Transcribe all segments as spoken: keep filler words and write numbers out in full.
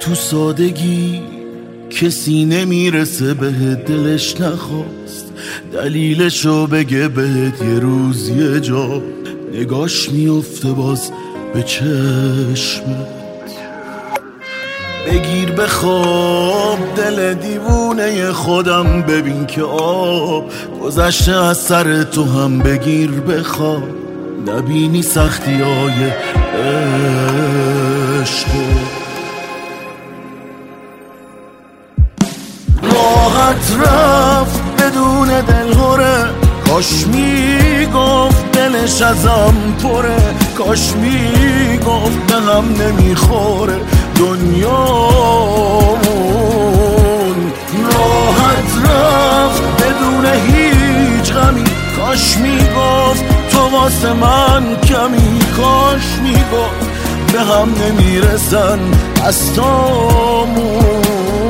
تو سادگی کسی نمیرسه بهت، دلش نخواست دلیلشو بگه بهت، یه روز یه جا نگاش میفته باز به چشمت. بگیر بخواب دل دیوونه خودم، ببین که آب گذشته از سر تو هم. بگیر بخواب نبینی سختی های عشق. راحت رفت بدون دلهوره، کاش میگفت دلش ازم پره، کاش میگفت به هم نمیخوره دنیامون. راحت رفت بدون هیچ غمی، کاش میگفت تو واسه من کمی، کاش میگفت به هم نمیرسن دستامون.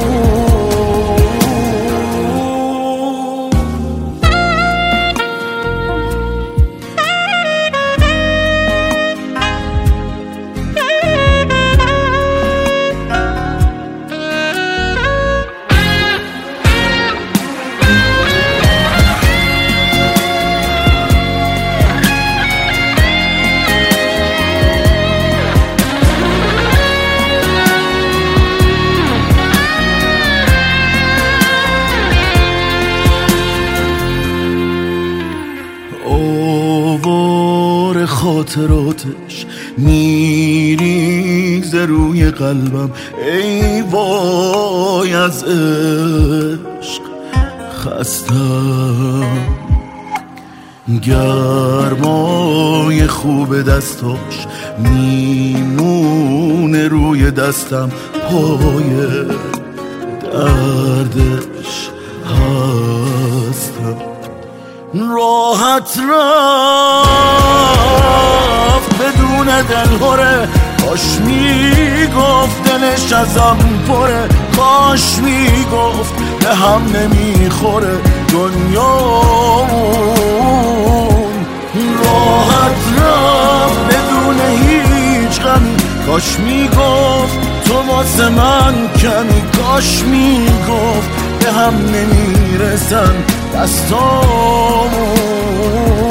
آوار خاطراتش میریزه روی قلبم، ای وای از عشق خستم. گرمای خوب دستاش میمونه روی دستم، پای دردش هستم. راحت رفت بدون دلهوره، کاش میگفت دلش ازم پره، کاش میگفت به هم نمیخوره دنیامون. راحت رفت بدون هیچ غمی، کاش میگفت تو واسه من کمی، کاش میگفت به هم نمیرسن دستامون.